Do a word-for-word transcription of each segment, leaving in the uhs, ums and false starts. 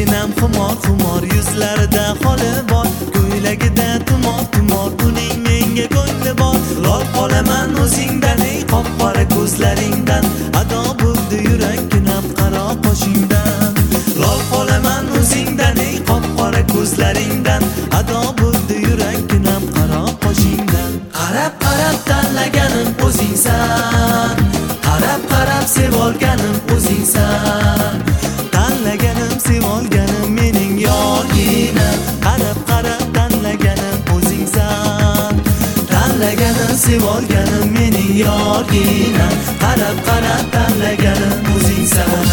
yorginam xumor xumor, yuzlarida holi bor, ko'ylagida tumor tumor, uning menga ko'ngli bor. Lol qolaman o'zingdan, ey qop-qora ko'zlaringdan, ado bo'ldi yurakkinam qaro qoshingdan. Lol qolaman o'zingdan, ey qop-qora ko'zlaringdan, ado bo'ldi yurakkinam qaro qoshingdan. Qarab qarab tanlaganim o'zingsan, qarab qarab sevolganim o'zingsan, tanlaganim sevolganim mening yorginam. Qarab qarab tanlaganim o'zingsan, tanlaganim sevolganim mening yorginam. Qarab qarab tanlaganim o'zingsan.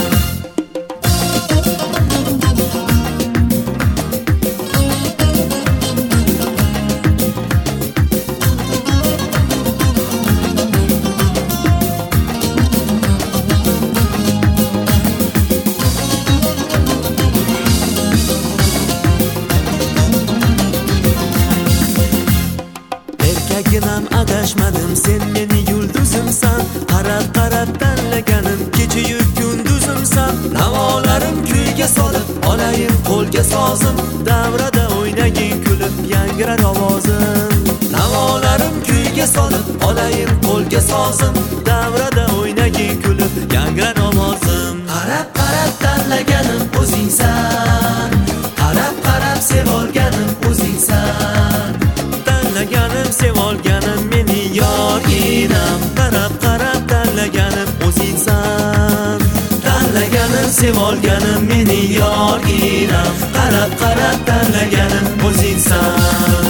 Erkagimam adashmadim, sen meni yulduzimsan, qarab qarab tanlaganim kecha-yu kunduzimsan. Navolarim kuyga solib, olayim qo'lga sozim, davrada o'ynagin kulib yangirar ovozim. Navolarim kuyga solib, olayim qo'lga sozim, davrada o'ynagin kulib yangirar ovozim. Qarab qarab tanlaganim o'zingsan, qarab qarab sevolganim o'zingsan, tanlaganim sevolganim meni yorginam. Qarab qarab tanlaganim o'zingsan, tanlaganim sevolganim meni yorginam. Qarab qarab tanlaganim o'zingsan.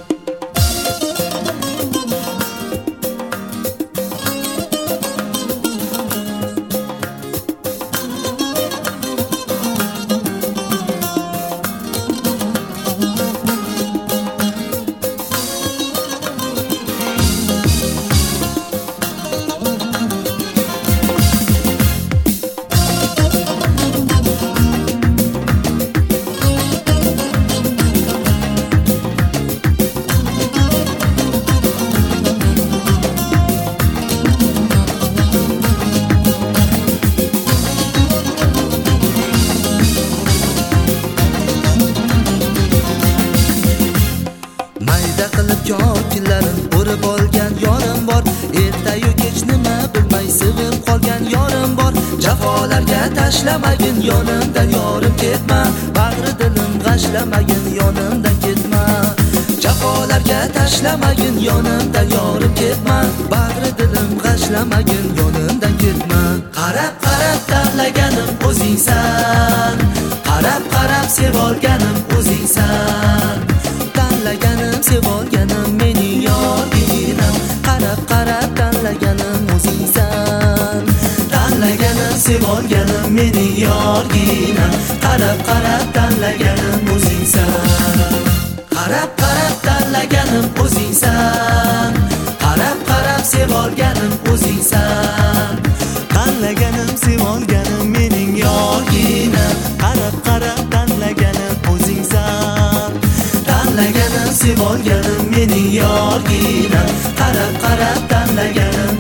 Yokilarim urib olgan yorim bor, ertayu kech nima bilmay sevib qolgan yorim bor. Jafolarga tashlamagin yonimdan yorim ketma, bag'ri dilim g'ashlamagin yonimdan ketma. Jafolarga tashlamagin yonimdan yorim ketma, bag'ri dilim g'ashlamagin yonimdan ketma. Qarab qarab tanlaganim o'zingsan, qarab qarab sevolganim o'zingsan, tanlaganim sevolganim mening yorginam. Qarab qarab tanlaganim o'zingsan, tanlaganim sevolganim mening yorginam. Qarab qarab tanlaganim o'zingsan, qarab qarab tanlaganim o'zingsan, qarab qarab sevolganim o'zingsan, tanlaganim sevolganim mening yorginam. Qarab qarab tanlaganim o'zingsan, tanlaganim sevolganim mening yorginam. Qarab qarab tanlaganim